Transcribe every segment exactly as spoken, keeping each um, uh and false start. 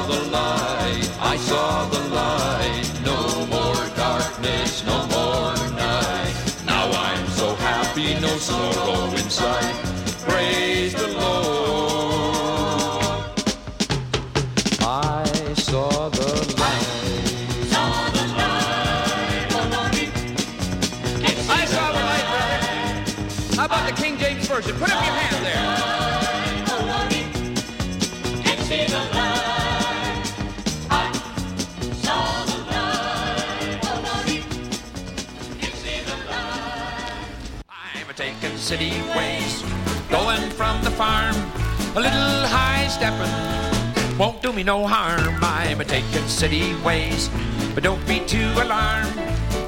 saw the light, I saw the light. No more darkness, no more night. Now I'm so happy, no sorrow inside. Praise the Lord. I saw the light. Saw the light. I saw the light, brother. How about the King James Version? Put up your hand there. See the light. I saw the light. Oh, Lordy, you see the light. I'm a taking city ways, going from the farm, a little high stepping, won't do me no harm. I'm a taking city ways, but don't be too alarmed.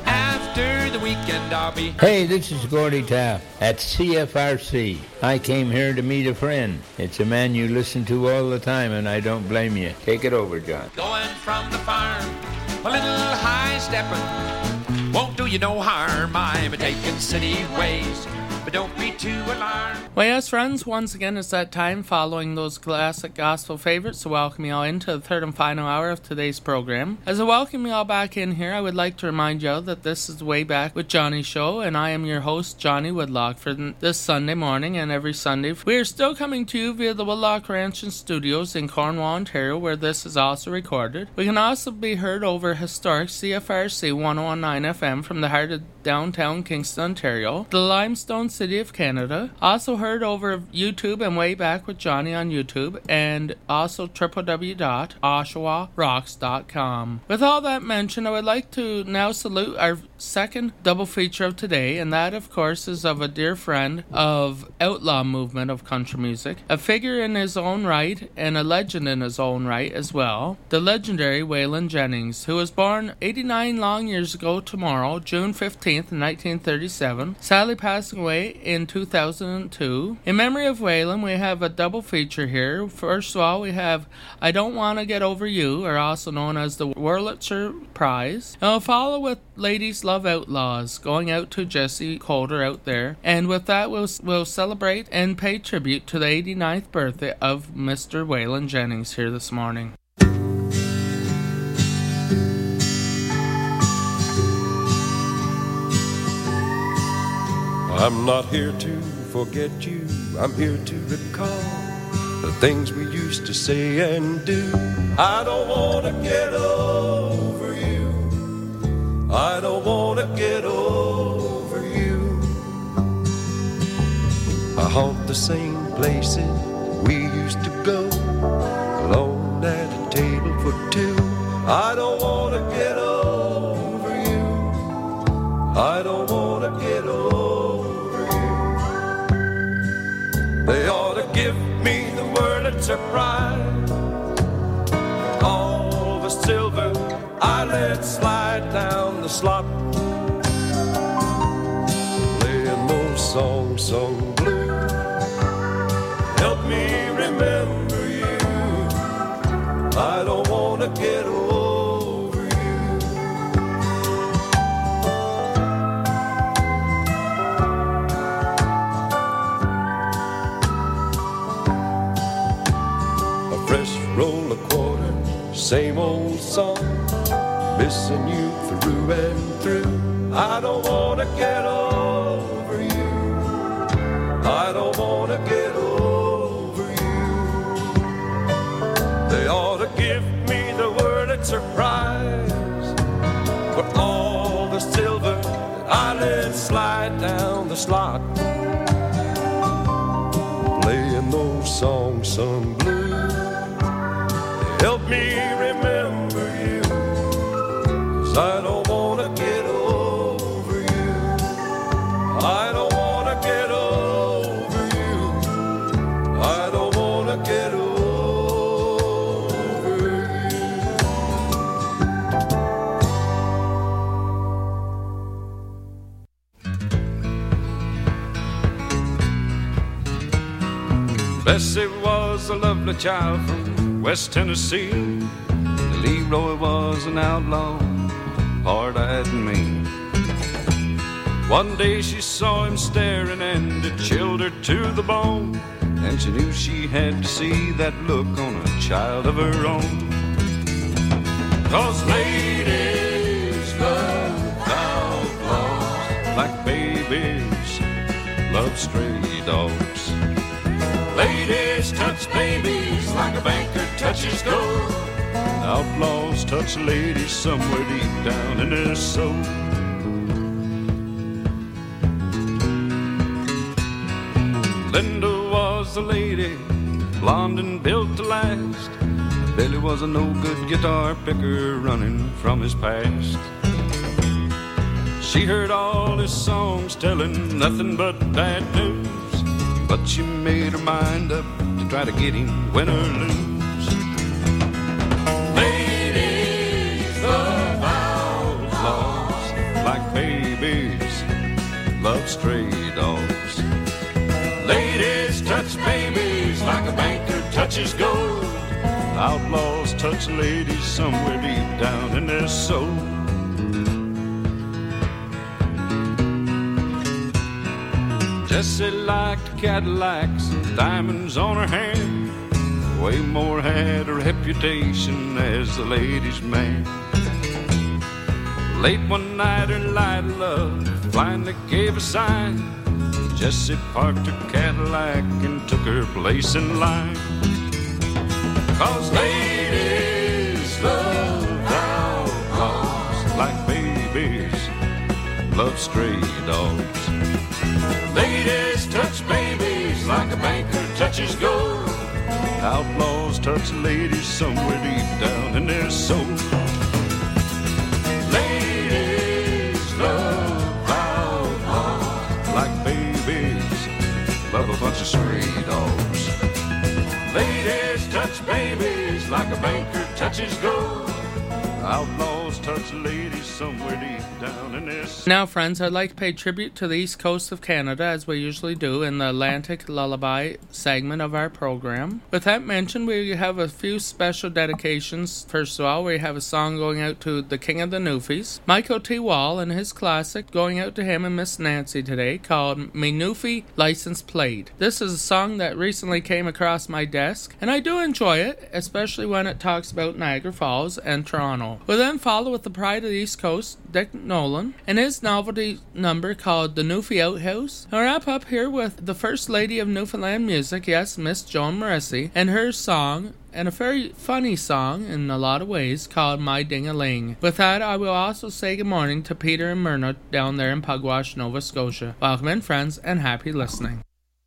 After the weekend I'll be. Hey, this is Gordy Tapp at C F R C. I came here to meet a friend. It's a man you listen to all the time, and I don't blame you. Take it over, John. Going from the farm, a little high stepping, won't do you no harm. I'm a taking city ways, but don't be too alarmed. Well, yes, friends, once again, it's that time following those classic gospel favorites to welcome you all into the third and final hour of today's program. As I welcome you all back in here, I would like to remind you all that this is Way Back with Johnny Show, and I am your host, Johnny Woodlock, for this Sunday morning and every Sunday. We are still coming to you via the Woodlock Ranch and Studios in Cornwall, Ontario, where this is also recorded. We can also be heard over historic C F R C one oh one point nine F M from the heart of downtown Kingston, Ontario, the limestone city of Canada. Also heard over YouTube and Way Back with Johnny on YouTube, and also w w w dot oshawa rocks dot com. With all that mentioned, I would like to now salute our second double feature of today, and that, of course, is of a dear friend of outlaw movement of country music, a figure in his own right and a legend in his own right as well, the legendary Waylon Jennings, who was born eighty-nine long years ago tomorrow, June fifteenth, nineteen thirty-seven, sadly passing away in two thousand two. In memory of Waylon, we have a double feature here. First of all, we have I Don't Want to Get Over You, or also known as the Wurlitzer Prize. And we'll follow with Ladies Love Outlaws, going out to Jesse Coulter out there. And with that, we'll, we'll celebrate and pay tribute to the eighty-ninth birthday of Mister Waylon Jennings here this morning. I'm not here to forget you, I'm here to recall the things we used to say and do. I don't want to get over you, I don't want to get over you. I haunt the same places we used to go, alone at a table for two. I don't want to get over you, I don't want to get over. They ought to give me the Wurlitzer Prize. All the silver I let slide down the slot, playing those songs sung blue. Help me remember you, I don't want to get over you. Roll a quarter, same old song, missing you through and through. I don't want to get over you, I don't want to get over you. They ought to give me the Wurlitzer Prize for all the silver that I let slide down the slot, playing those songs sung blue. Help me remember you, 'cause I don't want to get over you, I don't want to get over you, I don't want to get over you. Bessie was a lovely child from West Tennessee. Leroy was an outlaw, hard-eyed and mean. One day she saw him staring and it chilled her to the bone, and she knew she had to see that look on a child of her own. 'Cause ladies love outlaws like babies love stray dogs. Ladies touch babies like a banker touches gold. Outlaws touch ladies somewhere deep down in their soul. Linda was a lady, blonde and built to last. Billy was a no-good guitar picker running from his past. She heard all his songs telling nothing but bad news, but she made her mind up to try to get him win or lose. Ladies love outlaws like babies love stray dogs. Ladies touch babies like a banker touches gold. Outlaws touch ladies somewhere deep down in their soul. Jessie liked Cadillacs and diamonds on her hand. Waymore had a reputation as a ladies' man. Late one night her light of love finally gave a sign. Jessie parked her Cadillac and took her place in line. 'Cause ladies love outlaws like babies love stray dogs. Ladies touch babies like a banker touches gold. Outlaws touch ladies somewhere deep down in their soul. Ladies love outlaws like babies love a bunch of stray dogs. Ladies touch babies like a banker touches gold. Outlaws touch ladies somewhere deep down in their soul. Now, friends, I'd like to pay tribute to the East Coast of Canada, as we usually do in the Atlantic Lullaby segment of our program. With that mentioned, we have a few special dedications. First of all, we have a song going out to the King of the Newfies, Michael T. Wall, and his classic going out to him and Miss Nancy today, called Me Newfie License Plate. This is a song that recently came across my desk, and I do enjoy it, especially when it talks about Niagara Falls and Toronto. We'll then follow with the pride of the East Coast, Dick Nolan, and his novelty number called The Newfie Outhouse. I'll wrap up here with the First Lady of Newfoundland music, yes, Miss Joan Morrissey, and her song, and a very funny song in a lot of ways, called My Ding-a-Ling. With that, I will also say good morning to Peter and Myrna down there in Pugwash, Nova Scotia. Welcome in, friends, and happy listening.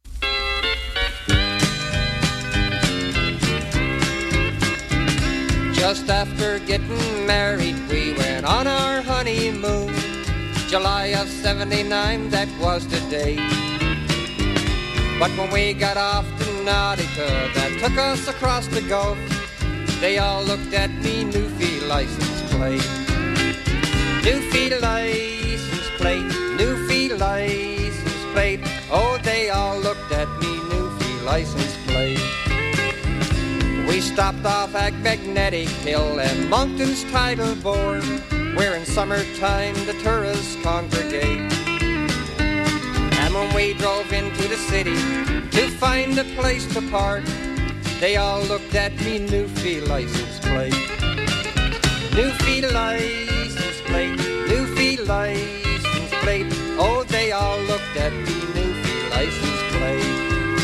Just after getting married, we went on our honeymoon. July of seventy-nine, that was the day. But when we got off to Nautica, that took us across the Gulf, they all looked at me Newfie license plate. Newfie license plate, Newfie license plate. Oh, they all looked at me Newfie license plate. We stopped off at Magnetic Hill and Moncton's Tidal Board, where in summertime the tourists congregate. And when we drove into the city to find a place to park, they all looked at me Newfie license plate. Newfie license plate, Newfie license plate. Oh, they all looked at me Newfie license plate.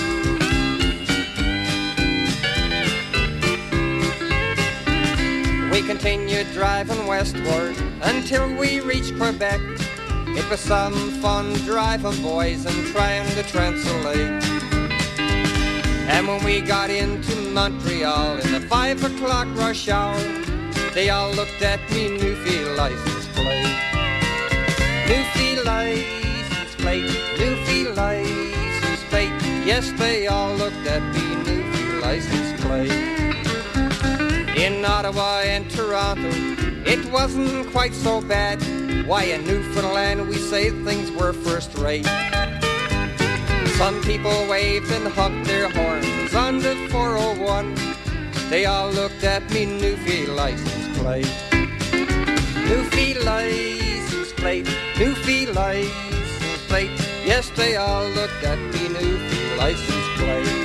We continued driving westward until we reached Quebec. It was some fun driving, boys, and trying to translate. And when we got into Montreal in the five o'clock rush hour, they all looked at me Newfie license plate. Newfie license plate, Newfie license plate. Yes, they all looked at me Newfie license plate. In Ottawa and Toronto, it wasn't quite so bad. Why, in Newfoundland, we say things were first rate. Some people waved and honked their horns on the four oh one. They all looked at me Newfie license plate. Newfie license plate, Newfie license plate. Yes, they all looked at me Newfie license plate.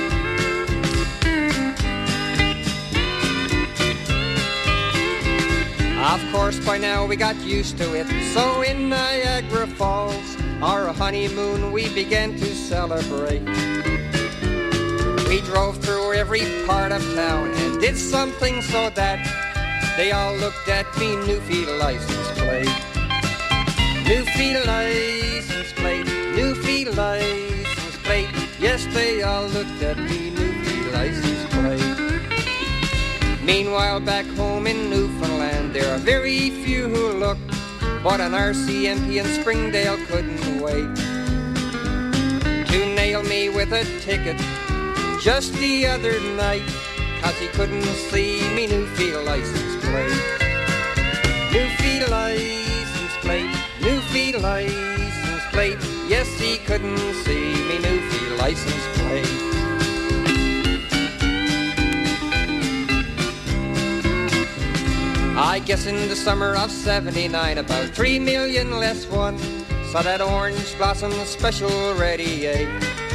Of course, by now we got used to it. So in Niagara Falls, our honeymoon we began to celebrate. We drove through every part of town and did something so that they all looked at me Newfie license plate. Newfie license plate, Newfie license plate. Yes, they all looked at me Newfie license plate. Meanwhile, back home in Newfoundland, there are very few who look, but an R C M P in Springdale couldn't wait to nail me with a ticket just the other night, 'cause he couldn't see me Newfie license plate. Newfie license plate, Newfie license plate. Yes, he couldn't see me Newfie license plate. I guess in the summer of seventy-nine, about three million less one saw that Orange Blossom Special Ready eight.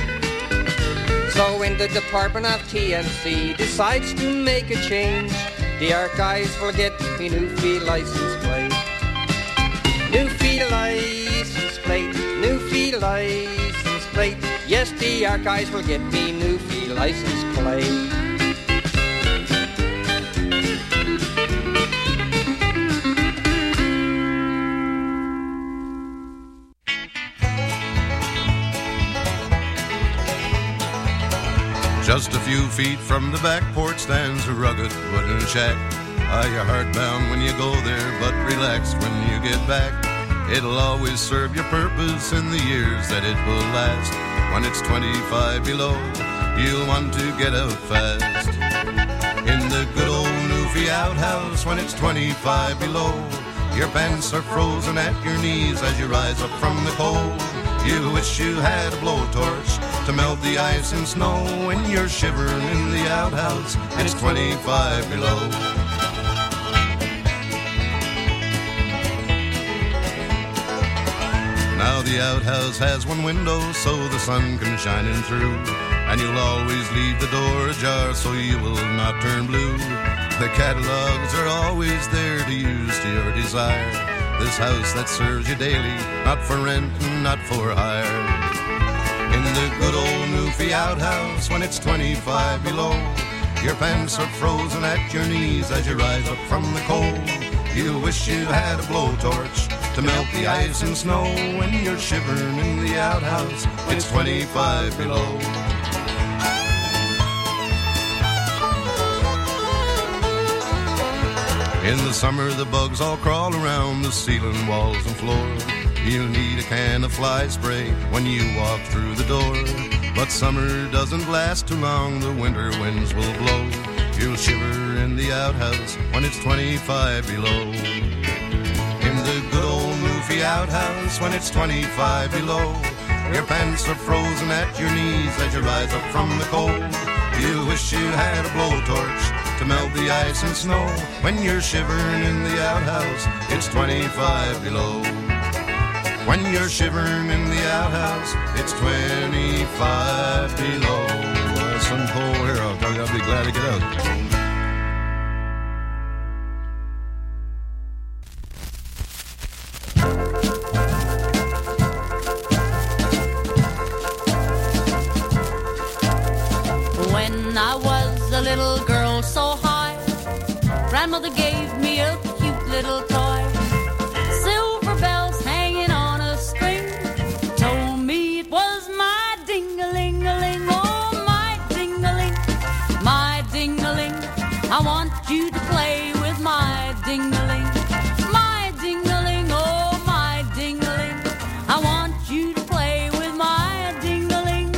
So when the Department of T N C decides to make a change, the archives will get me Newfie license plate. Newfie license plate, Newfie license plate. Yes, the archives will get me Newfie license plate. Just a few feet from the back porch stands a rugged wooden shack. Ah, you're heartbound when you go there, but relax when you get back. It'll always serve your purpose in the years that it will last. When it's twenty-five below, you'll want to get out fast. In the good old Newfie outhouse, when it's twenty-five below, your pants are frozen at your knees as you rise up from the cold. You wish you had a blowtorch to melt the ice and snow. When you're shivering in the outhouse and it's twenty-five below. Now the outhouse has one window so the sun can shine in through, and you'll always leave the door ajar so you will not turn blue. The catalogs are always there to use to your desire. This house that serves you daily, not for rent, not for hire. In the good old Newfie outhouse, when it's twenty-five below, your pants are frozen at your knees as you rise up from the cold. You wish you had a blowtorch to melt the ice and snow. When you're shivering in the outhouse, it's twenty-five below. In the summer the bugs all crawl around the ceiling, walls and floor. You'll need a can of fly spray when you walk through the door. But summer doesn't last too long, the winter winds will blow. You'll shiver in the outhouse when it's twenty-five below. In the good old Newfie outhouse, when it's twenty-five below, your pants are frozen at your knees as you rise up from the cold. You wish you had a blowtorch to melt the ice and snow. When you're shivering in the outhouse, it's twenty-five below. When you're shivering in the outhouse, it's twenty-five below. Uh, some cold air, I'll tell you, I'll be glad to get out. When I was a little girl so high, Grandmother gave me a cute little toy. Silver bells hanging on a string, told me it was my ding-a-ling-a-ling. Oh, my ding-a-ling, my ding-a-ling. I want you to play with my ding-a-ling. My ding-a-ling, oh, my ding-a-ling. I want you to play with my ding-a-ling.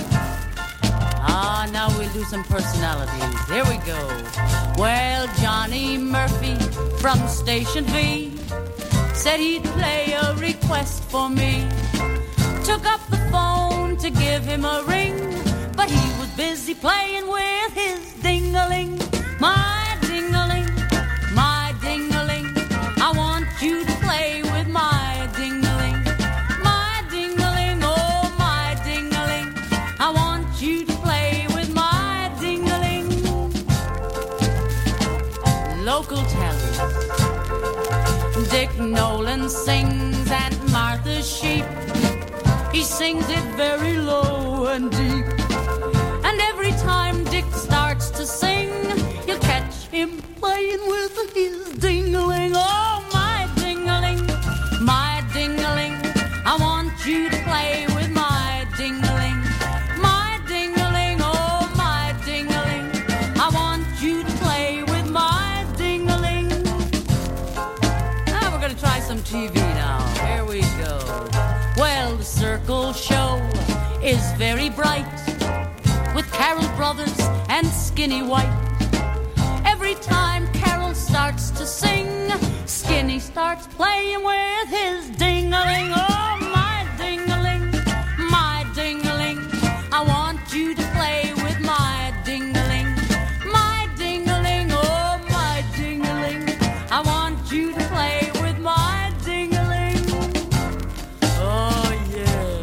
Ah, now we'll do some personalities. Here we go. Well, Johnny Murphy from Station V said he'd play a request for me. Took up the phone to give him a ring, but he was busy playing with his ding-a-ling. My ding-a-ling, my ding-a-ling. I want you to play with my ding-a-ling. My ding-a-ling, oh, my ding-a-ling. I want you to play with my ding-a-ling. Local talent Dick Nolan sings Aunt Martha's Sheep. He sings it very low and deep. And every time Dick starts to sing, you'll catch him playing with his ding-a-ling. Oh, my ding-a-ling, my ding-a-ling. I want you to play with my ding-a-ling. My ding-a-ling, oh, my ding-a-ling. I want you to play with my ding-a-ling. Now we're going to try some T V now. Here we go. Well, the Circle Show is very bright, with Carol Brothers and Skinny White. Every time Carol starts to sing, Skinny starts playing with his ding-a-ling. Oh, my ding-a-ling, my ding-a-ling. I want you to play with my ding-a-ling. My ding-a-ling, oh, my ding-a-ling. I want you to play with my ding-a-ling. Oh, yeah.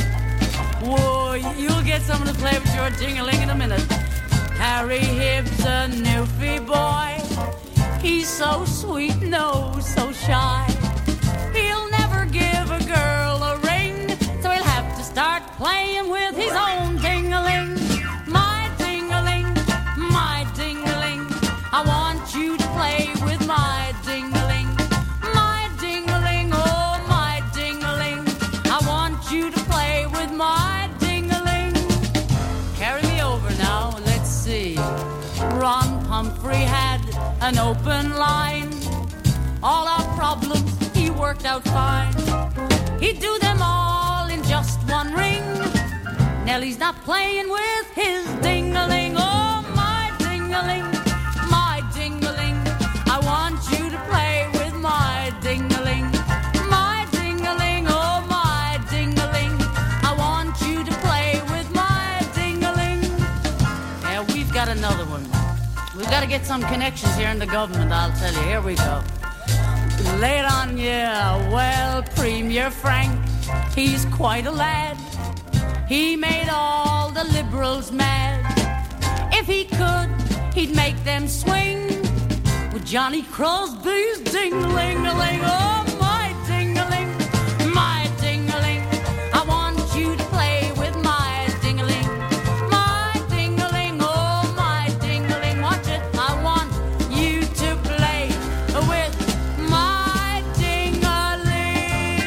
Whoa, you'll get someone to play with your ding-a-ling in a minute. Harry Hibb's a Newfie boy. He's so sweet, no, so shy. He'll never give a girl a ring, so he'll have to start playing with his own ding-a-ling. My ding-a-ling, my ding-a-ling. I want you to play with my ding-a-ling. My ding-a-ling, oh, my ding-a-ling. I want you to play with my ding-a-ling. Carry me over now, let's see. Ron Pumphrey had an open line. All our problems he worked out fine. He'd do them all in just one ring. Nellie's not playing with his ding-a-ling. Oh, my ding-a-ling, my ding-a-ling. I want you to play with my ding-a-ling. My ding-a-ling, oh, my ding-a-ling. I want you to play with my ding-a-ling. Yeah, we've got another one. We've got to get some connections here in the government, I'll tell you. Here we go. Lay it on, yeah. Well, Premier Frank, he's quite a lad. He made all the liberals mad. If he could, he'd make them swing with Johnny Crosby's ding-a-ling-a-ling. Oh, my ding-a-ling, my ding-a-ling. I want you to play with my ding-a-ling. My ding-a-ling, oh, my ding-a-ling. Watch it, I want you to play with my ding-a-ling.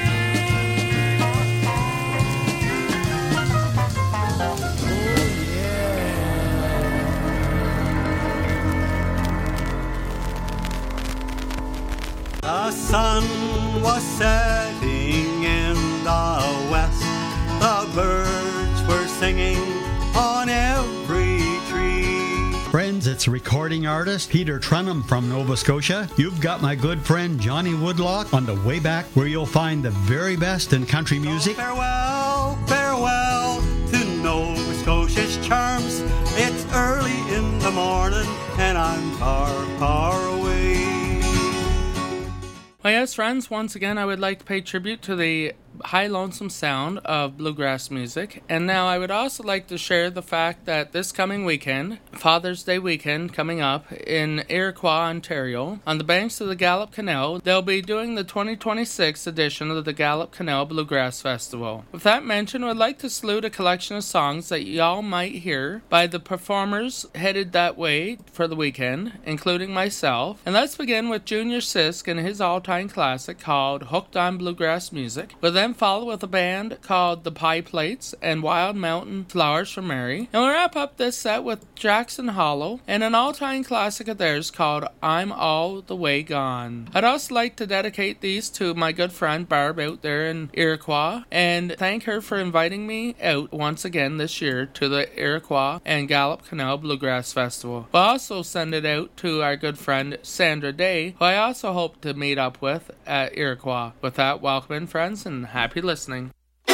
The sun was setting in the west. The birds were singing on every tree. Friends, it's recording artist Peter Trenum from Nova Scotia. You've got my good friend Johnny Woodlock on the way back, where you'll find the very best in country music. So farewell, farewell to Nova Scotia's charms. It's early in the morning and I'm far, far away. Well, yes, friends, once again, I would like to pay tribute to the high lonesome sound of bluegrass music. And now I would also like to share the fact that this coming weekend, Father's Day weekend coming up in Iroquois, Ontario, on the banks of the Gallup Canal, they'll be doing the twenty twenty-six edition of the Gallup Canal Bluegrass Festival. With that mentioned, I'd like to salute a collection of songs that y'all might hear by the performers headed that way for the weekend, including myself. And let's begin with Junior Sisk and his all-time classic called Hooked on Bluegrass Music. We'll then follow with a band called the Pie Plates and Wild Mountain Flowers for Mary. And we'll wrap up this set with Jackson Hollow and an all-time classic of theirs called I'm All the Way Gone. I'd also like to dedicate these to my good friend Barb out there in Iroquois and thank her for inviting me out once again this year to the Iroquois and Gallup Canal Bluegrass Festival. We'll also send it out to our good friend Sandra Day, who I also hope to meet up with at Iroquois. With that, welcome in, friends, and happy listening.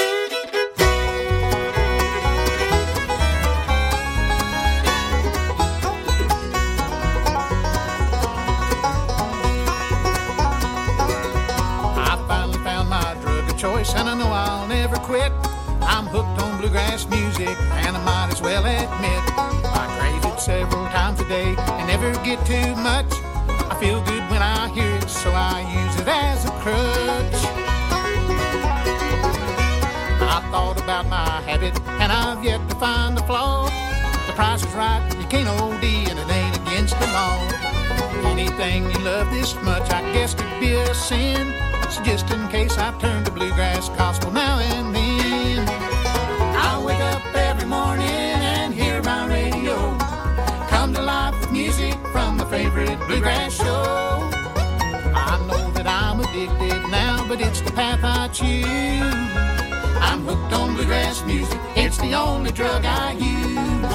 I finally found my drug of choice, and I know I'll never quit. I'm hooked on bluegrass music, and I might as well admit I crave it several times a day and never get too much. I feel good when I hear it so I use it as a crutch. I thought about my habit, and I've yet to find the flaw. The price is right, you can't O D, and it ain't against the law. Anything you love this much, I guess could be a sin. So just in case, I turn to bluegrass gospel now and then. I wake up every morning and hear my radio come to life with music from my favorite bluegrass show. I know that I'm addicted now, but it's the path I choose. I'm hooked on bluegrass music, it's the only drug I use.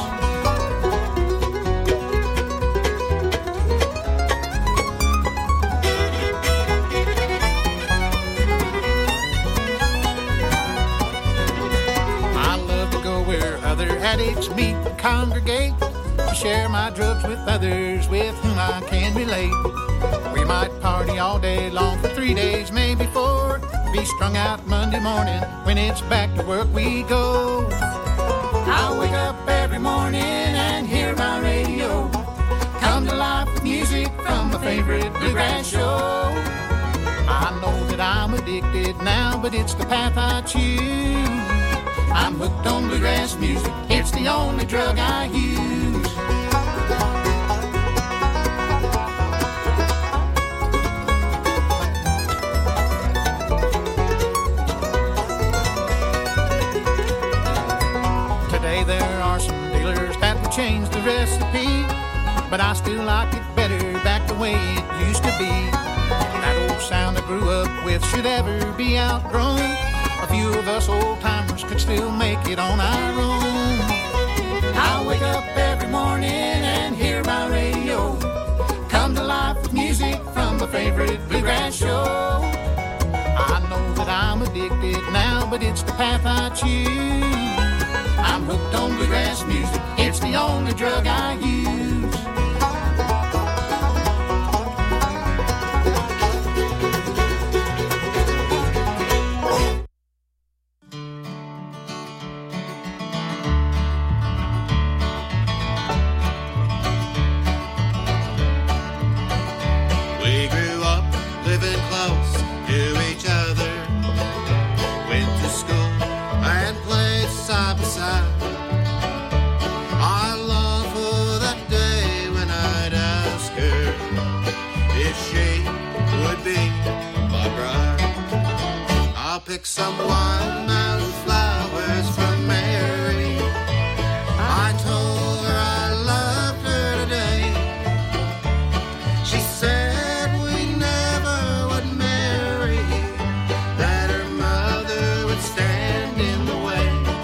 I love to go where other addicts meet and congregate, to share my drugs with others with whom I can relate. We might party all day long for three days, maybe four, be strung out Monday morning, when it's back to work we go. I wake up every morning and hear my radio come to life with music from my favorite bluegrass show. I know that I'm addicted now, but it's the path I choose. I'm hooked on bluegrass music, it's the only drug I use. Today there are some dealers that will change the recipe, but I still like it better back the way it used to be. That old sound I grew up with should ever be outgrown. A few of us old-timers could still make it on our own. I wake up every morning and hear my radio come to life with music from my favorite bluegrass show. I know that I'm addicted now, but it's the path I choose. I'm hooked on bluegrass music, it's the only drug I use. We grew up living close to each other, went to school and played side by side. I long for that day when I'd ask her if she would be my bride. I'll pick some wild mountain flowers for Mary. I told her I loved her today. She said we never would marry, that her mother would stand in the way.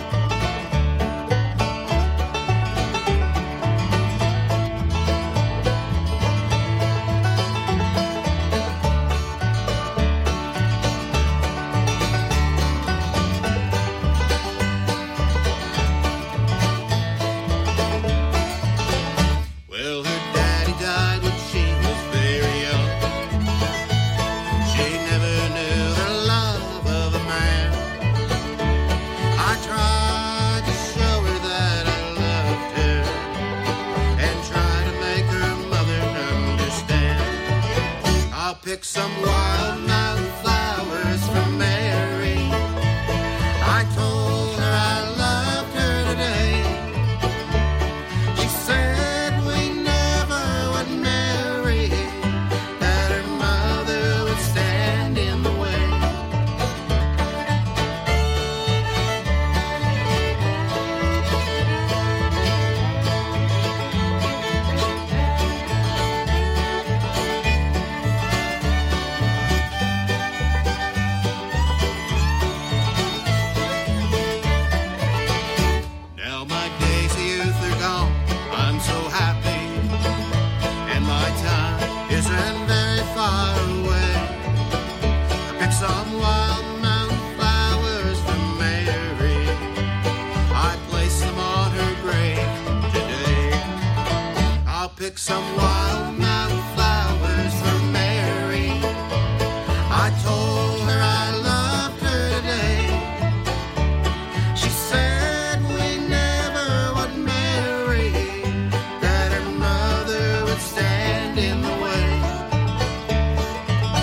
Well, her daddy died when she was very young. She never knew the love of a man. I tried to show her that I loved her and try to make her mother understand. I'll pick some wild mountain flowers for Mary. I told her I loved her today. She said we never would marry, that her mother would stand in the way. Now my days of youth are gone, I'm so happy, and my time isn't very far away. I pick some wild mountain flowers for Mary. I place them on her grave today. I'll pick some wild mountain flowers for Mary. I told her I loved her today. She said we never would marry, that her mother would stand in the way.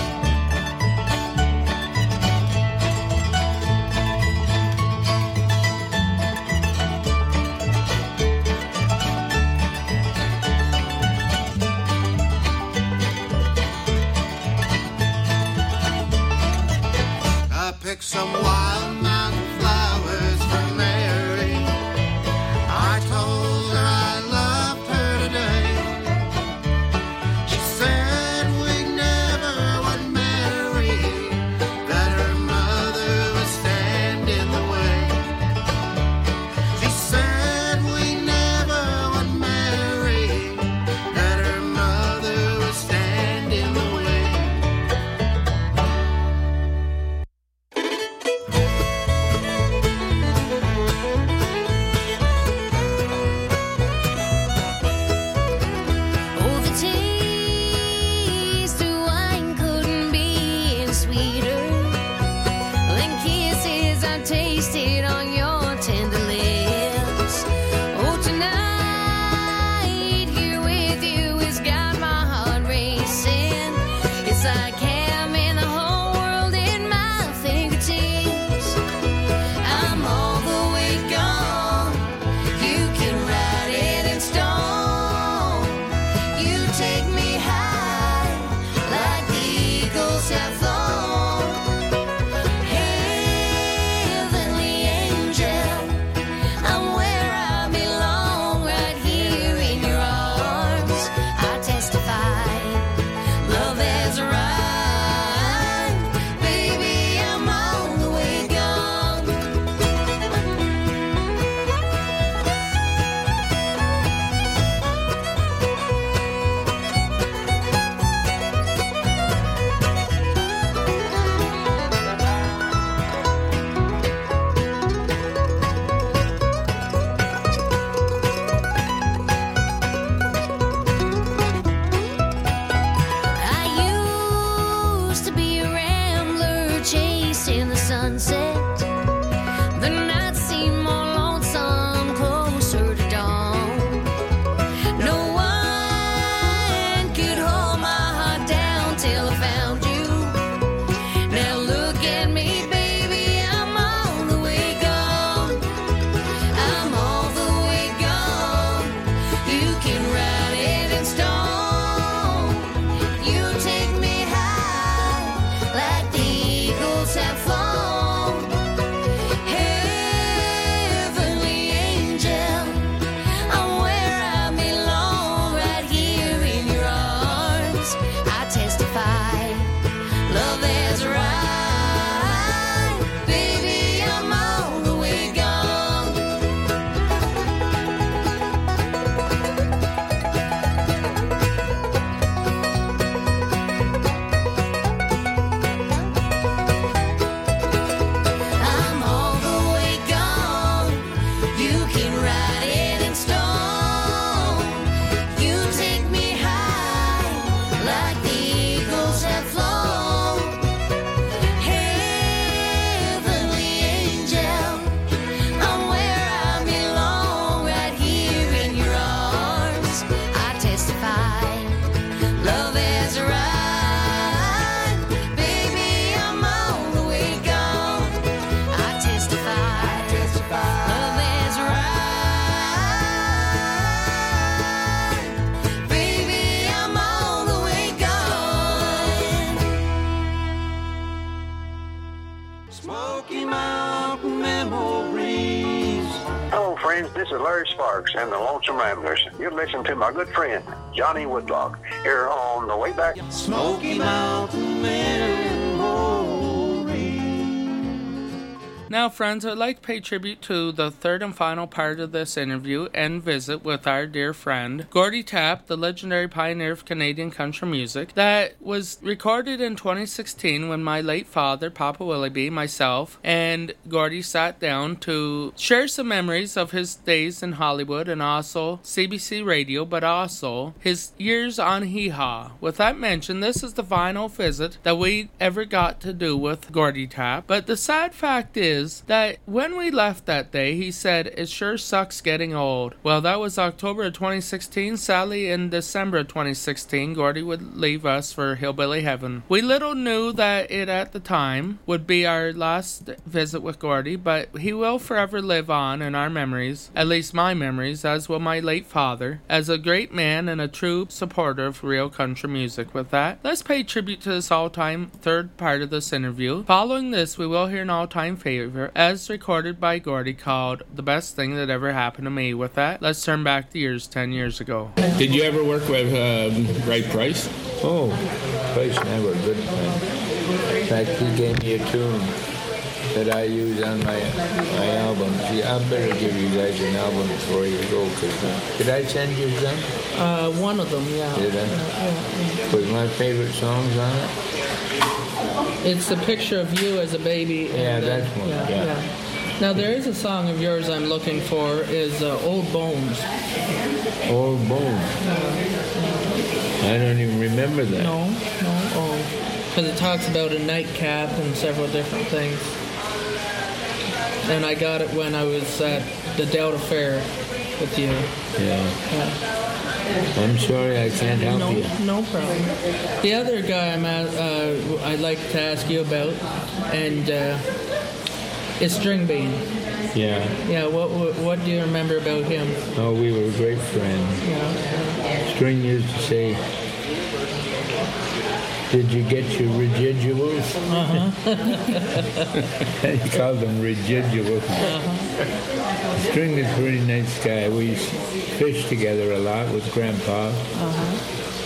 pick some wild mountain flowers for Mary. I told her I loved her today. She said we never would marry, that her mother would stand in the way. She said we never would marry, that her mother would stand in the way. Oh, the taste of wine couldn't be any sweeter than kisses I tasted on your tender lips. Oh, tonight here with you has got my heart racing. It's like having the whole world in my fingertips. I'm all the way gone. You can write it in stone. You take me high like the eagles have flown. Heavenly angel, I'm where I belong, right here in your arms. I testify, love is right. Baby, I'm all the way gone. I used to be a rambler chasing the sunset. The night seemed more lonesome closer to dawn. No one could hold my heart down till I found you. Now look at me, baby, I'm all the way gone. I'm all the way gone. You can write it in stone. You take me high like the eagles have flown. Heavenly angel, I'm where I belong, right here in your arms. I testify, love is right. Baby, I'm all the way gone. I'm all the way gone. You can write it in stone. You take me high like the eagles have flown. Heavenly angel, I'm where I belong, right here in your arms. I testify, love is right. Baby, I'm all the way gone. I testify, love is right. Baby, I'm all the way gone. Smoky Mountain Memories. Hello, friends. This is Larry Sparks and the Lonesome Ramblers. You're listening to my good friend, Johnny Woodlock, here on the way back. Smoky Mountain Memories. Now, friends, I'd like to pay tribute to the third and final part of this interview and visit with our dear friend, Gordy Tapp, the legendary pioneer of Canadian country music, that was recorded in twenty sixteen when my late father, Papa Willoughby, myself, and Gordy sat down to share some memories of his days in Hollywood and also C B C Radio, but also his years on Hee Haw. With that mentioned, this is the final visit that we ever got to do with Gordy Tapp, but the sad fact is is that when we left that day, he said, "It sure sucks getting old." Well, that was October of twenty sixteen. Sadly, in December of twenty sixteen, Gordy would leave us for Hillbilly Heaven. We little knew that it at the time would be our last visit with Gordy, but he will forever live on in our memories, at least my memories, as will my late father, as a great man and a true supporter of real country music. With that, let's pay tribute to this all-time third part of this interview. Following this, we will hear an all-time favorite, as recorded by Gordy, called "The Best Thing That Ever Happened to Me." With that, let's turn back the years ten years ago. Did you ever work with um, Ray Price? Oh, Price and I were good friends. In fact, he gave me a tune that I use on my my album. See, I better give you guys an album before you go. Cause, uh, did I send you some? Uh, one of them, yeah. Did I? Yeah, yeah. With my favorite songs on it? It's a picture of you as a baby. Yeah, and, uh, that's one. Yeah, Yeah. yeah. Now, there is a song of yours I'm looking for, is uh, Old Bones. Old Bones. I don't even remember that. No, no, oh. Because it talks about a nightcap and several different things. And I got it when I was at the Delta Fair with you. Yeah. Yeah. I'm sorry I can't help no, you. No problem. The other guy I'm at, uh, I'd like to ask you about, and uh, is String Bean. Yeah. Yeah, what, what what do you remember about him? Oh, we were great friends. Yeah. String used to say, "Did you get your residuals?" Uh-huh. He called them residuals. Uh-huh. String is a pretty nice guy. We used to fish together a lot with Grandpa. Uh-huh.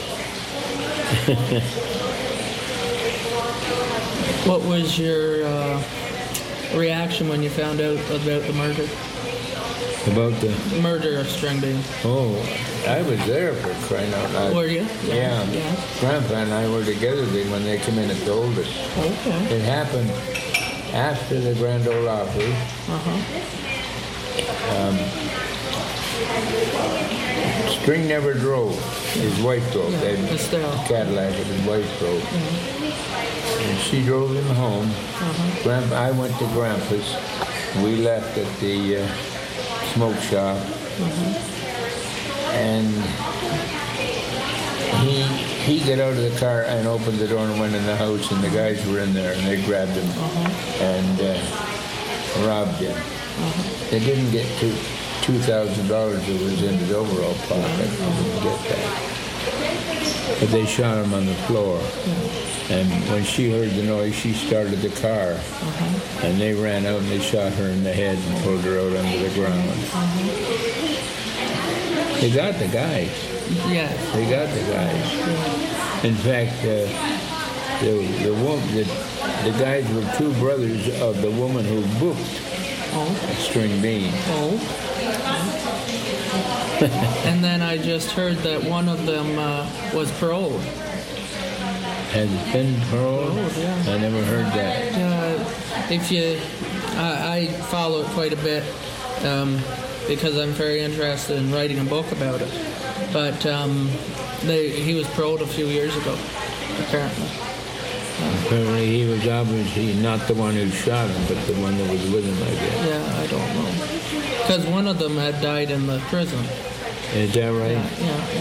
What was your uh, reaction when you found out about the murder? About the murder of String Bean? Oh, I was there for crying out loud. Were you? Yeah. Yeah. Grandpa and I were together then when they came in and told us. Okay. It happened after the Grand Ole Opry. Uh-huh. Um, String never drove. His wife drove. Yeah, They had Estelle. a Cadillac that his wife drove. Mm-hmm. And she drove him home. Uh-huh. Grandpa, I went to Grandpa's. We left at the uh, smoke shop. Mm-hmm. And he he got out of the car and opened the door and went in the house, and the guys were in there, and they grabbed him Uh-huh. and uh, robbed him. Uh-huh. They didn't get two two thousand dollars that was in his overall pocket. They didn't get that. But they shot him on the floor. And when she heard the noise, she started the car, Uh-huh. and they ran out and they shot her in the head and pulled her out under the ground. Uh-huh. They got the guys. Yes. They got the guys. In fact, uh, the the, wo- the the guys were two brothers of the woman who booked Oh. String Bean. Oh. And then I just heard that one of them uh, was paroled. Has it been paroled? Paroled, yeah. I never heard that. Uh, if you, I, I follow it quite a bit um, because I'm very interested in writing a book about it. But um, they, he was paroled a few years ago, apparently. Apparently he was obviously not the one who shot him, but the one that was with him, I guess. Yeah, I don't know. Because one of them had died in the prison. Is that right? Yeah, yeah,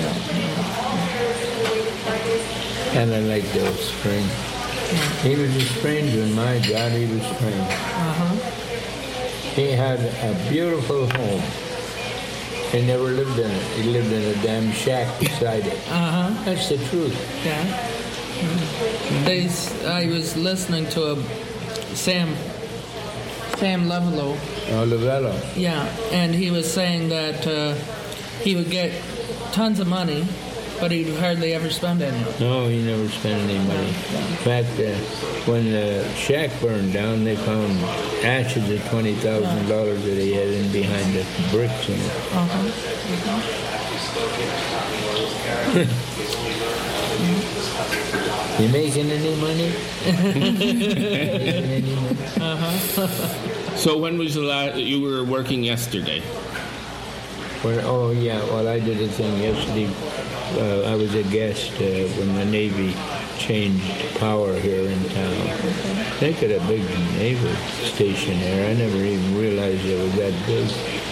yeah. And I like those String. He was a stranger in my God, he was strange. Uh-huh. He had a beautiful home. He never lived in it. He lived in a damn shack beside it. Uh-huh. That's the truth. Yeah. They, s- I was listening to a Sam, Sam Levelow. Oh, Lovello. Yeah, and he was saying that uh, he would get tons of money, but he'd hardly ever spend any. No, he never spent any money. In fact, uh, when the shack burned down, they found ashes of twenty thousand dollars that he had in behind the bricks in it. Uh-huh. You making any money? Making any money? Uh-huh. So when was the last, you were working yesterday? Well, oh, yeah, well, I did a thing yesterday. Uh, I was a guest uh, when the Navy changed power here in town. They got a big naval station there. I never even realized it was that big.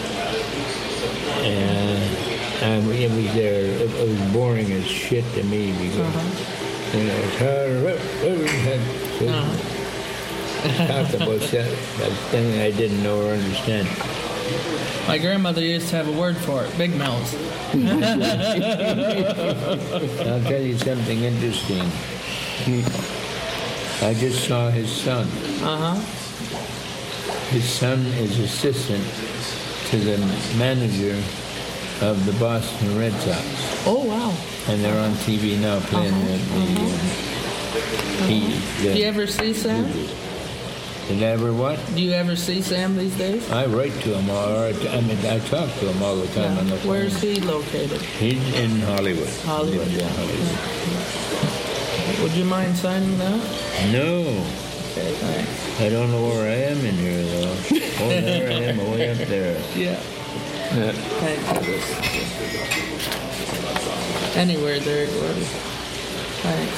And um, it was there. It, it was boring as shit to me because uh-huh. you know, it's hard. Uh-huh. Talked about that, that thing I didn't know or understand. My grandmother used to have a word for it, big mouth. I'll tell you something interesting. I just saw his son. Uh-huh. His son is assistant to the manager of the Boston Red Sox. Oh, wow. And they're on T V now playing uh-huh. the... the, uh-huh. he, the Do you ever see Sam? Did I ever what? Do you ever see Sam these days? I write to him all right. I mean, I talk to him all the time yeah. on the phone. Where's he located? He's in Hollywood. Hollywood. Yeah, Hollywood. Yeah. Would you mind signing that? No. Okay, thanks. I don't know where I am in here, though. Oh, there I am, way up there. Yeah. yeah. Thank you. Anywhere there, Gordy. Thanks.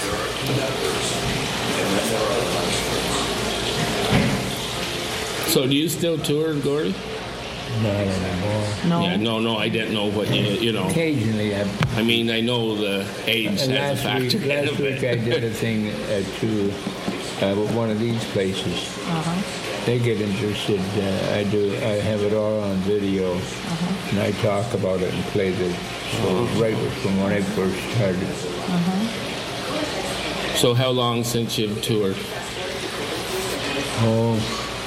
So do you still tour, Gordy? Not anymore. No. Yeah, no, no, I didn't know what you, you know. Occasionally, I. I mean, I know the age uh, has a factor. Week, last week I did a thing uh, to uh, one of these places. Uh-huh. They get interested. Uh, I do. I have it all on video, uh-huh. and I talk about it and play the so right from when I first started. Uh-huh. So how long since you've toured? Oh,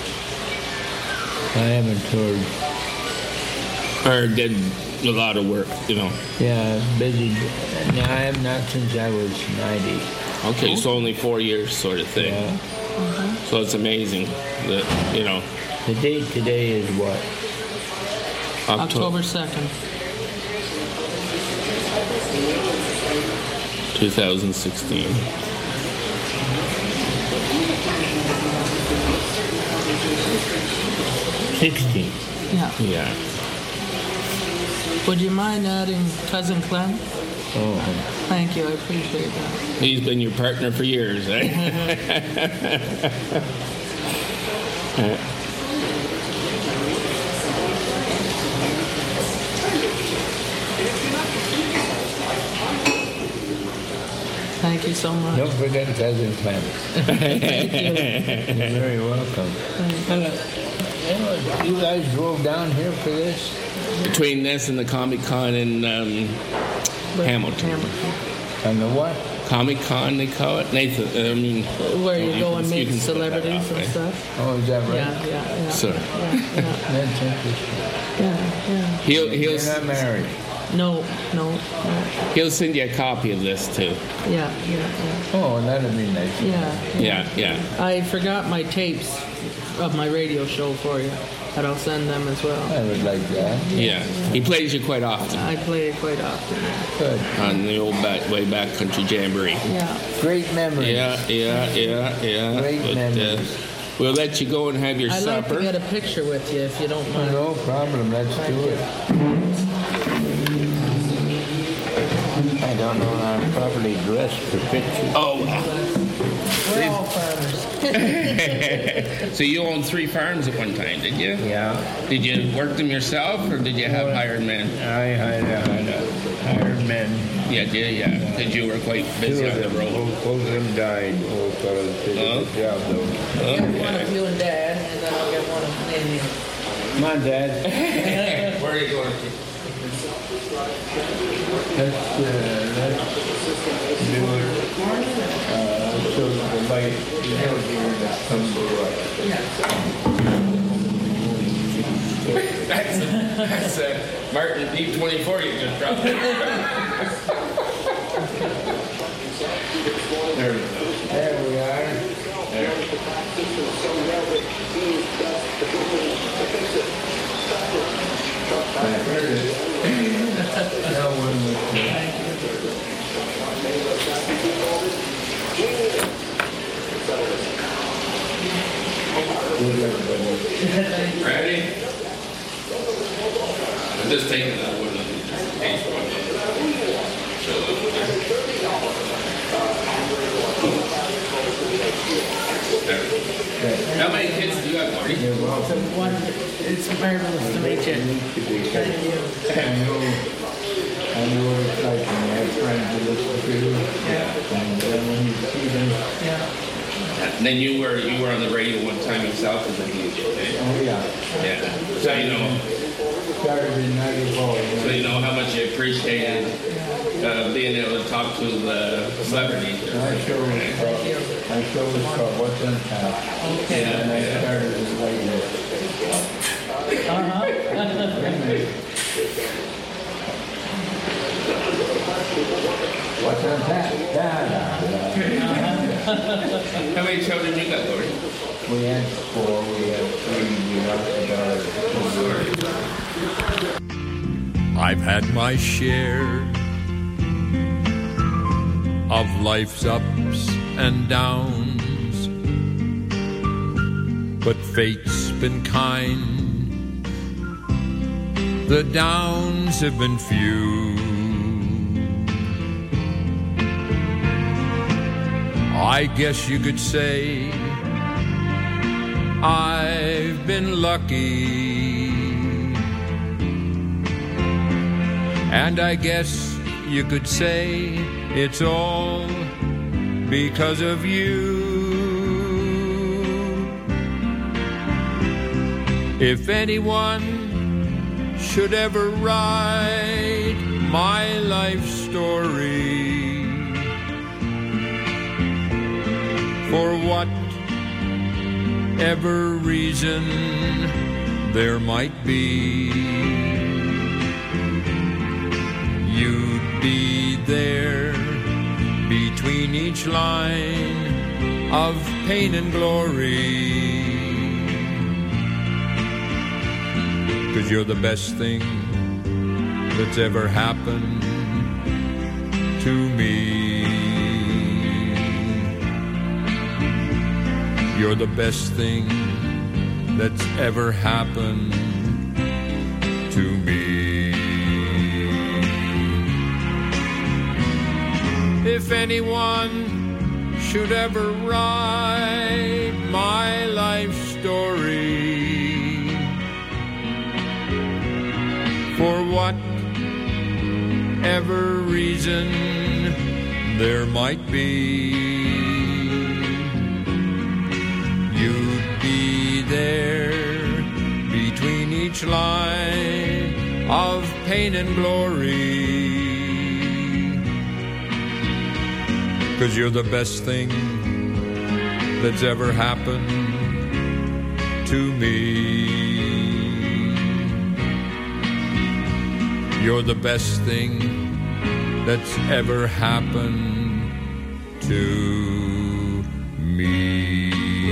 I haven't toured. Or did a lot of work, you know? Yeah, busy. No, I have not since I was ninety. Okay, so only four years sort of thing. Yeah. Uh-huh. So it's amazing that, you know. The date today is what? October second. twenty sixteen. Sixteen. Yeah. Yeah. Would you mind adding Cousin Clem? Oh. Thank you, I appreciate that. He's been your partner for years, eh? Thank you so much. Don't forget Cousin Clem. Thank you. You're very welcome. Thank you. You guys drove down here for this? Between this and the Comic Con in um, Hamilton. Hamilton. And the what? Comic Con, they call it. Nathan, I mean. Where you, you go and meet you celebrities out, and right? stuff? Oh, is that right? Yeah, yeah, yeah. So. Yeah, yeah. That's interesting. Yeah, yeah. He'll, he'll, You're not married? No, no, no. He'll send you a copy of this, too. Yeah, yeah, yeah. Oh, that'd be nice. Yeah, Yeah, yeah. I forgot my tapes of my radio show for you, but I'll send them as well. I would like that. Yeah. He plays you quite often. I play it quite often. Good. On the old back, way back country jamboree. Yeah. Great memories. Yeah, yeah, yeah, yeah. Great but, memories. Uh, we'll let you go and have your I'd supper. like to get a picture with you if you don't mind. No problem. Let's do it. I don't know how I'm properly dressed for pictures. Oh, We're all farmers. so you owned three farms at one time, did you? Yeah. Did you work them yourself, or did you have well, hired men? I had, uh, had uh, hired men. Yeah, yeah, yeah. Because you were quite busy on the road. Both of them died. Old fellas did a good job, though. I'll get one of you and Dad, and then I'll get one of Nanny. Come on, Dad. Where are you going? Let's, uh, let's do it uh, so the light here that comes to right. that's that's uh, Martin D twenty-four you just dropped. there, there we are. There. I heard it. No one was there. Ready? I'm just taking that one. There. Marty. You're welcome. It's, a wonder, it's marvelous to meet you. Thank you. I know, I know what it's like when you have friends to listen to. Yeah. And then when you see them. Yeah. And then you were you were on the radio one time yourself as a D J. Oh, yeah. Yeah. So you know. Started in ninety-four. So you know how much you appreciated uh, being able to talk to the celebrities. My show was called, my show was called What's on Tap. Okay. And I started as a radio. Uh-huh. What's on tap? How many children you got, Lori? We had four, we had three, we lost a daughter. I've had my share of life's ups and downs, but fate's been kind. The downs have been few. I guess you could say I've been lucky, and I guess you could say it's all because of you. If anyone should ever write my life story, for whatever reason there might be, you'd be there between each line of pain and glory. 'Cause you're the best thing that's ever happened to me. You're the best thing that's ever happened to me. If anyone should ever write my life story, for whatever reason there might be, you'd be there between each line of pain and glory. 'Cause you're the best thing that's ever happened to me. You're the best thing that's ever happened to me.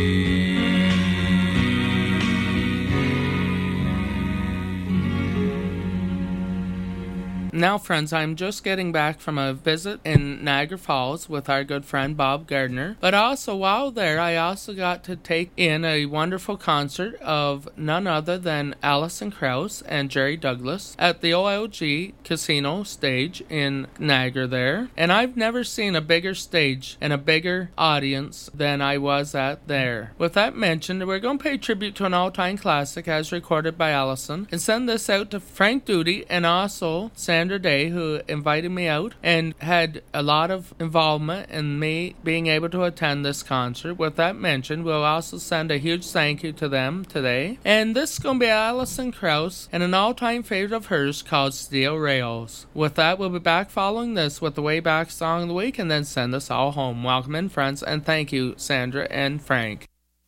Now, friends, I'm just getting back from a visit in Niagara Falls with our good friend Bob Gardner. But also, while there, I also got to take in a wonderful concert of none other than Alison Krauss and Jerry Douglas at the O L G Casino stage in Niagara there. And I've never seen a bigger stage and a bigger audience than I was at there. With that mentioned, we're going to pay tribute to an all-time classic as recorded by Alison and send this out to Frank Duty and also Sandra Day, who invited me out and had a lot of involvement in me being able to attend this concert. With that mentioned, we'll also send a huge thank you to them today. And this is going to be Alison Krauss and an all-time favorite of hers called Steel Rails. With that, we'll be back following this with the Way Back Song of the Week and then send us all home. Welcome in, friends, and thank you, Sandra and Frank.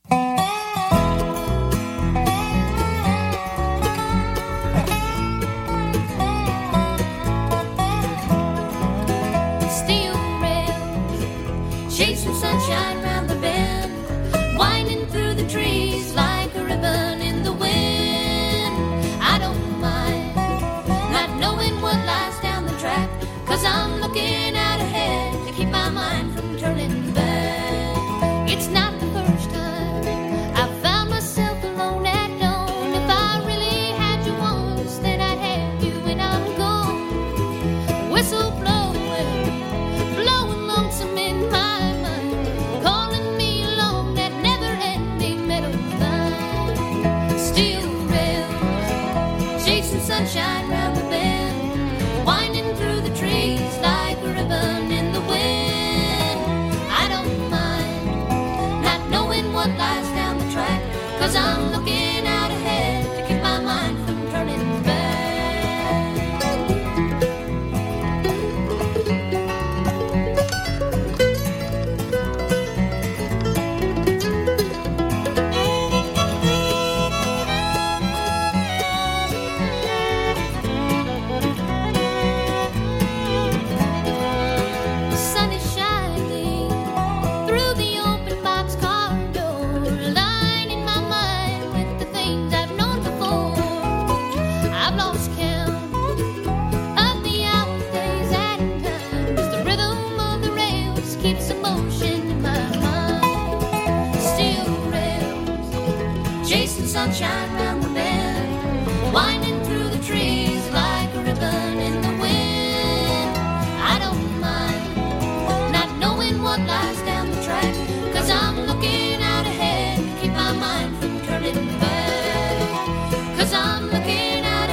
Chasing sunshine round the bend, winding through the trees like a ribbon in the wind. I don't mind not knowing what lies down the track, 'cause I'm looking out ahead to keep my mind from turning back. It's not the first time I've found myself alone at dawn. If I really had you once, then I'd have you when I'm gone. Whistle blowing, blowing lonesome in my calling me along that never-ending meadow line. what lies down the track, 'cause I'm looking out ahead to keep my mind from turning back. The sun is shining through the open boxcar door, lining my mind with the things I've known before. I've lost count of the hours, days, and times. The rhythm of the rails keeps the motion in my mind. Steel rails, chasing sunshine round the bend, winding through the trees like a ribbon in the wind. I don't mind not knowing what lies down the track, 'cause I'm looking out ahead to keep my mind from turning back. 'Cause I'm looking out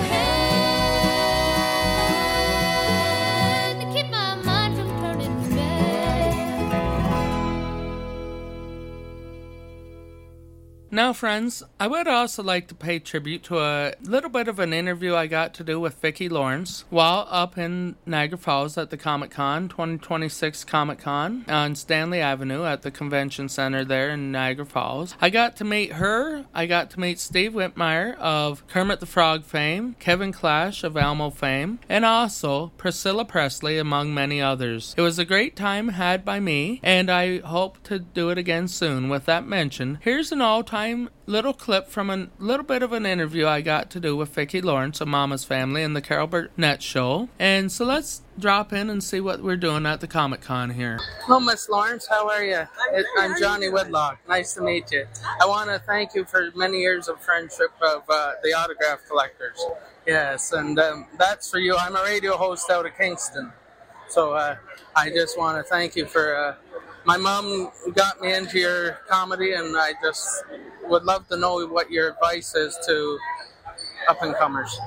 ahead to keep my mind from turning back. Now, friends, I would also like to pay tribute to a little bit of an interview I got to do with Vicki Lawrence while up in Niagara Falls at the Comic Con, twenty twenty-six Comic Con on Stanley Avenue at the Convention Center there in Niagara Falls. I got to meet her. I got to meet Steve Whitmire of Kermit the Frog fame, Kevin Clash of Elmo fame, and also Priscilla Presley, among many others. It was a great time had by me, and I hope to do it again soon. With that mentioned, here's an all-time little clip from a little bit of an interview I got to do with Vicki Lawrence of Mama's Family and the Carol Burnett Show. And so let's drop in and see what we're doing at the Comic Con here. Hello, Miss Lawrence. How are you? I'm, I'm Johnny Whitlock. Nice to meet you. I want to thank you for many years of friendship of uh, the autograph collectors. Yes, and um, that's for you. I'm a radio host out of Kingston. So uh, I just want to thank you for... Uh, my mom got me into your comedy, and I just would love to know what your advice is to up-and-comers.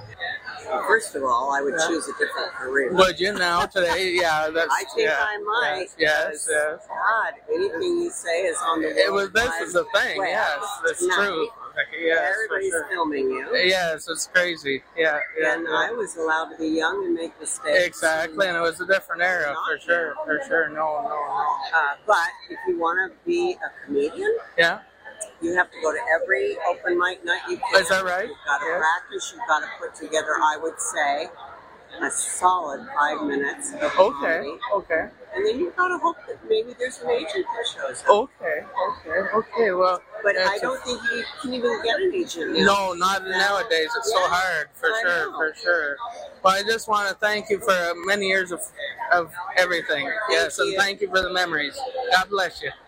First of all, I would choose a different career. Would you now today? Yeah, that's. I think yeah, I might. Yes, yes, yes. God, anything you say is on the. It was. This is the thing. Well, yes, it's tonight, true. Yes, everybody's for sure. filming you. Yes, it's crazy. Yeah, yeah. And yeah. I was allowed to be young and make mistakes. Exactly, and it was a different era for sure. For sure. No, no, no. Uh, but if you want to be a comedian, yeah. you have to go to every open mic night you can. Is that right? You've got to Yeah. practice. You've got to put together, I would say, a solid five minutes of Okay, comedy. okay. And then you've got to hope that maybe there's an agent that shows up. Okay, okay, okay. Well, But I that's a- don't think you can even get an agent now. No, not nowadays. It's so Yeah, hard, for I sure, know. for sure. Well, I just want to thank you for uh, many years of of everything. Yes, and you. thank you for the memories. God bless you.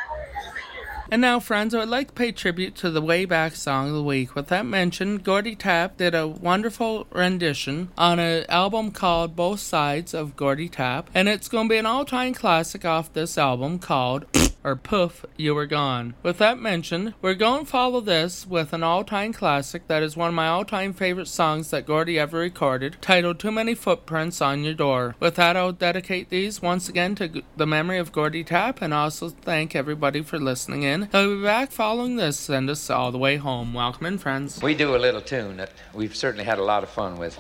And now, friends, I would like to pay tribute to the Way Back Song of the Week. With that mentioned, Gordy Tapp did a wonderful rendition on an album called Both Sides of Gordy Tapp, and it's going to be an all-time classic off this album called or Poof, You Were Gone. With that mentioned, we're going to follow this with an all-time classic that is one of my all-time favorite songs that Gordy ever recorded, titled Too Many Footprints on Your Door. With that, I'll dedicate these once again to g- the memory of Gordy Tapp, and also thank everybody for listening in. I'll be back following this, send us all the way home. Welcome in, friends. We do a little tune that we've certainly had a lot of fun with.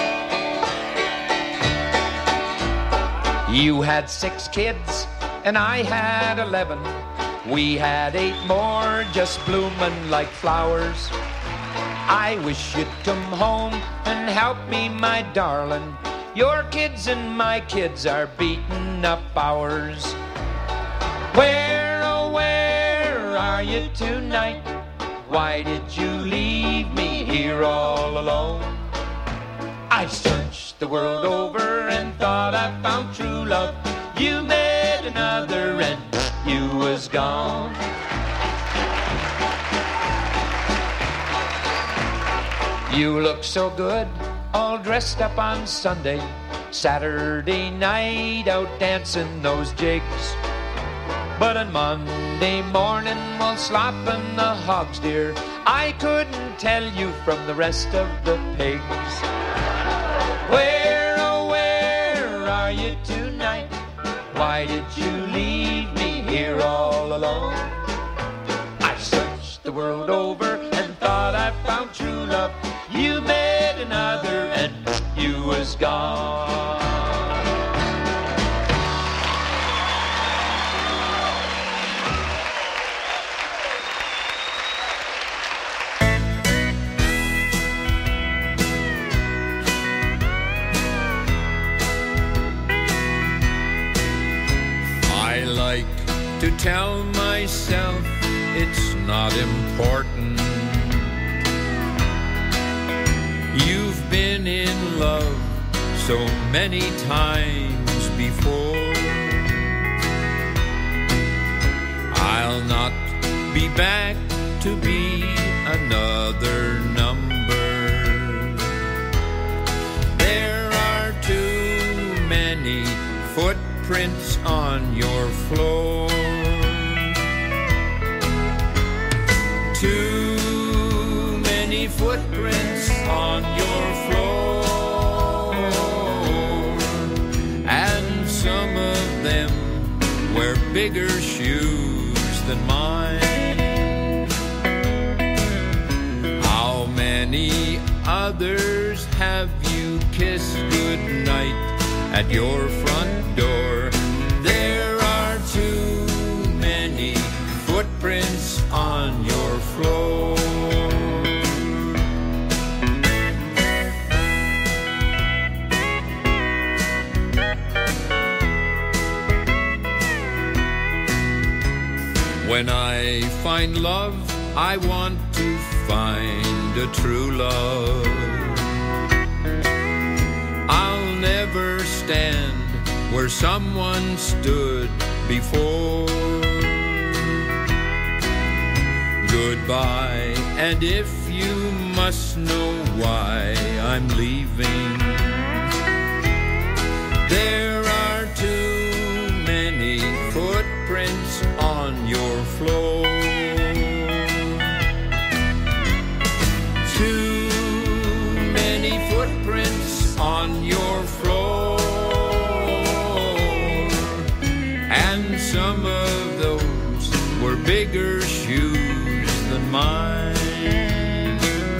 You had six kids, and I had eleven. We had eight more just blooming like flowers. I wish you'd come home and help me, my darling. Your kids and my kids are beating up ours. Where, oh, where are you tonight? Why did you leave me here all alone? I searched the world over and thought I found true love. You met another and you was gone. You look so good, all dressed up on Sunday. Saturday night out dancing those jigs. But on Monday morning, while slopping the hogs, dear, I couldn't tell you from the rest of the pigs. Where, oh, where are you tonight? Why did you leave me here all alone? I world over and thought I found true love. You met another and you was gone. I like to tell myself it's not important. You've been in love so many times before. I'll not be back to be another number. There are too many footprints on your floor. Too many footprints on your floor, and some of them wear bigger shoes than mine. How many others have you kissed goodnight at your front door? There are too many footprints on your floor. When I find love, I want to find a true love. I'll never stand where someone stood before. Goodbye, and if you must know why I'm leaving, there are too many footprints on your floor. Too many footprints on your floor, and some of those were bigger shoes than mine.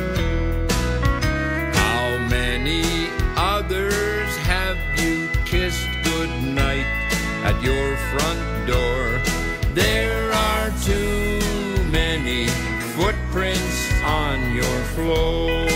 How many others have you kissed goodnight at your front door? There are too many footprints on your floor.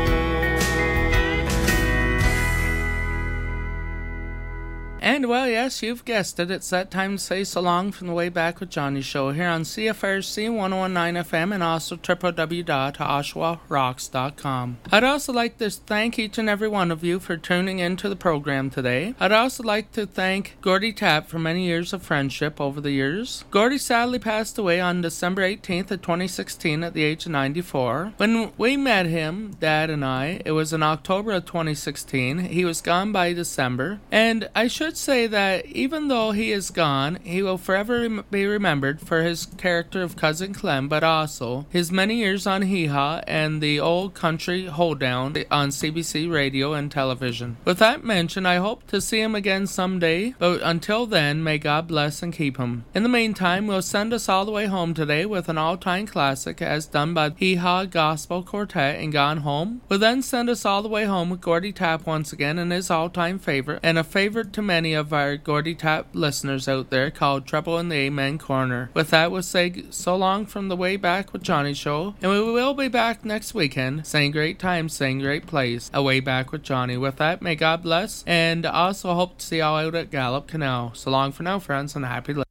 And well, yes, you've guessed it. It's that time to say so long from the Way Back with Johnny show here on C F R C one oh one point nine F M and also w w w dot oshawa rocks dot com. I'd also like to thank each and every one of you for tuning into the program today. I'd also like to thank Gordy Tapp for many years of friendship over the years. Gordy sadly passed away on December eighteenth of twenty sixteen at the age of ninety-four. When we met him, Dad and I, it was in October of twenty sixteen. He was gone by December, and I should say that even though he is gone, he will forever rem- be remembered for his character of Cousin Clem, but also his many years on Hee Haw and the Old Country Hoedown on C B C radio and television. With that mentioned, I hope to see him again someday, but until then, may God bless and keep him. In the meantime, we'll send us all the way home today with an all-time classic as done by Hee Haw Gospel Quartet and Gone Home. We'll then send us all the way home with Gordy Tapp once again and his all-time favorite, and a favorite to many of our Gordy Tapp listeners out there, called Trouble in the Amen Corner. With that, we'll say so long from the Way Back with Johnny show, and we will be back next weekend, same great time, same great place, a Way Back with Johnny. With that, may God bless, and also hope to see y'all out at Gallup Canal. So long for now, friends, and happy life.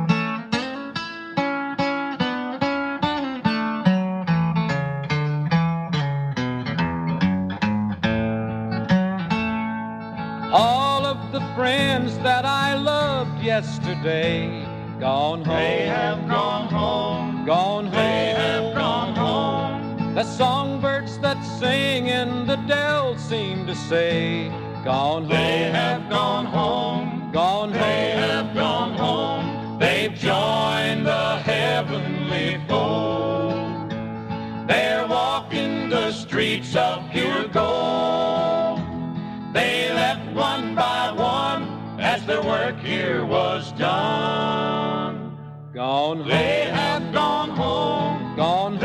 All of the friends that I loved yesterday, gone home. They have gone home. Gone home. They have gone home. The songbirds that sing in the dell seem to say, gone home. They have gone home. Gone home. They have gone home. They've joined the heavenly fold. They're walking the streets of pure gold. They left one by one as their work here was done. Gone home. They have gone home. Gone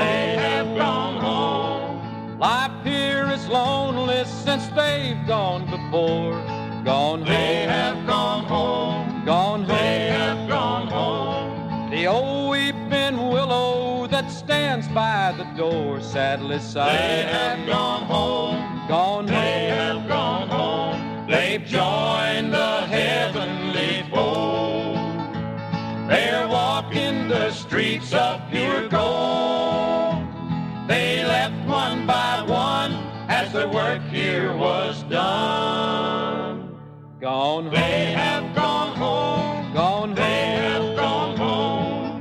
Life here is lonely since they've gone before. Gone home. They have gone home. Gone home. They have gone home. The old weeping willow that stands by the door sadly sighs. They have gone home. Gone home. They have gone home. They've joined the heavenly fold. They're walking the streets of pure gold. They left one by one as the work here was done. Gone home. They have gone home. Gone home. They have gone home.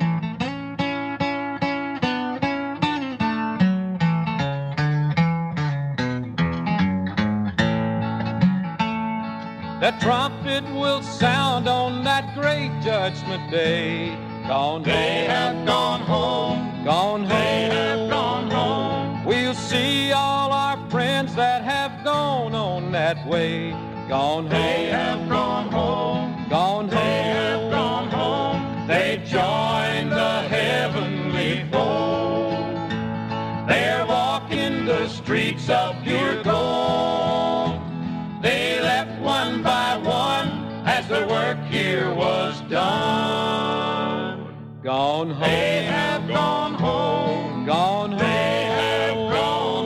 The trumpet will sound on that great judgment day. Gone home. They have gone home. Gone home. They have gone home. We'll see all our friends that have gone on that way. Gone home. They have gone home. Gone home. They have gone home. They joined the heavenly fold. They're walking the streets of pure gold. They left one by one as the work here was done. Gone home. They have gone home. Gone home. They have gone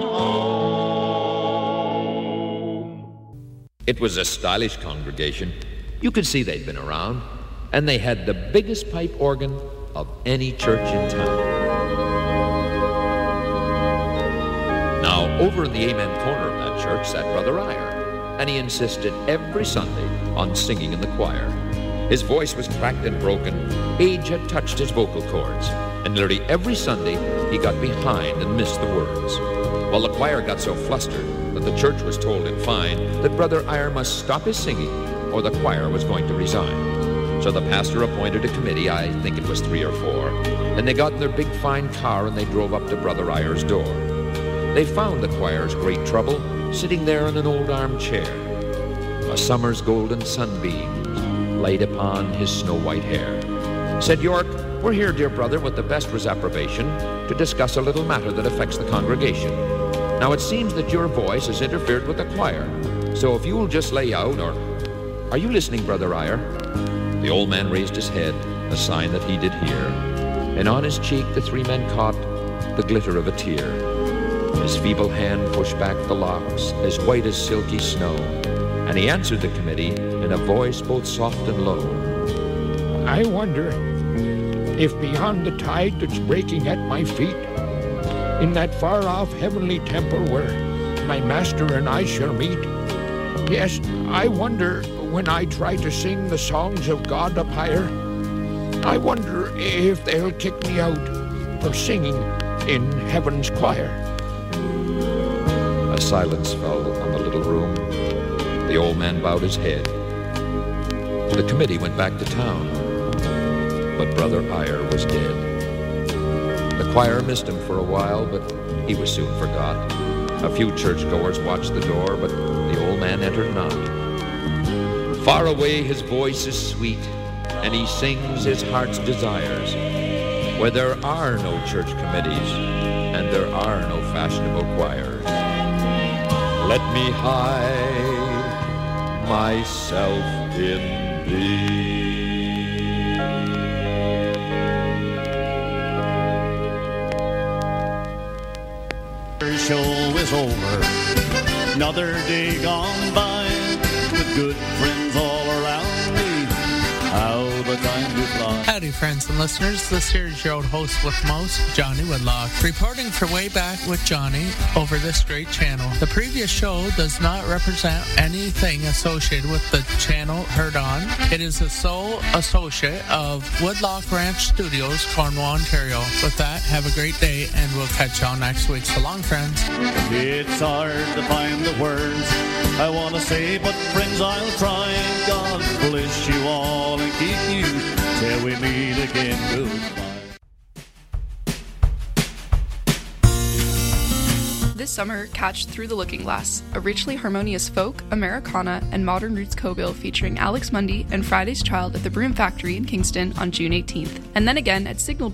home. It was a stylish congregation. You could see they'd been around, and they had the biggest pipe organ of any church in town. Now, over in the amen corner of that church sat Brother Iyer, and he insisted every Sunday on singing in the choir. His voice was cracked and broken. Age had touched his vocal cords, and nearly every Sunday he got behind and missed the words. Well, the choir got so flustered that the church was told in fine that Brother Iyer must stop his singing or the choir was going to resign. So the pastor appointed a committee, I think it was three or four, and they got in their big fine car and they drove up to Brother Iyer's door. They found the choir's great trouble sitting there in an old armchair. A summer's golden sunbeams laid upon his snow-white hair. Said York, "We're here, dear brother, with the Vestry's approbation to discuss a little matter that affects the congregation. Now it seems that your voice has interfered with the choir, so if you'll just lay out, or... Are you listening, Brother Iyer?" The old man raised his head, a sign that he did hear, and on his cheek the three men caught the glitter of a tear. His feeble hand pushed back the locks, as white as silky snow, and he answered the committee in a voice both soft and low. "I wonder if beyond the tide that's breaking at my feet, in that far-off heavenly temple where my master and I shall meet, yes, I wonder when I try to sing the songs of God up higher, I wonder if they'll kick me out for singing in heaven's choir." A silence fell on the little room. The old man bowed his head. The committee went back to town, but Brother Iyer was dead. The choir missed him for a while, but he was soon forgot. A few churchgoers watched the door, but the old man entered not. Far away his voice is sweet, and he sings his heart's desires, where there are no church committees, and there are no fashionable choirs. Let me hide myself in thee. Our show is over, another day gone by, with good friends all around me. How the time do fly. Howdy, friends and listeners. This here is your old host with most, Johnny Woodlock, reporting for Way Back with Johnny over this great channel. The previous show does not represent anything associated with the channel heard on. It is the sole associate of Woodlock Ranch Studios, Cornwall, Ontario. With that, have a great day, and we'll catch y'all next week. So long, friends. It's hard to find the words I want to say, but friends, I'll try. God bless you all and keep you till we meet again. Goodbye. This summer, catch Through the Looking Glass, a richly harmonious folk, Americana, and modern roots co-bill featuring Alex Mundy and Friday's Child at the Broom Factory in Kingston on June eighteenth, and then again at Signal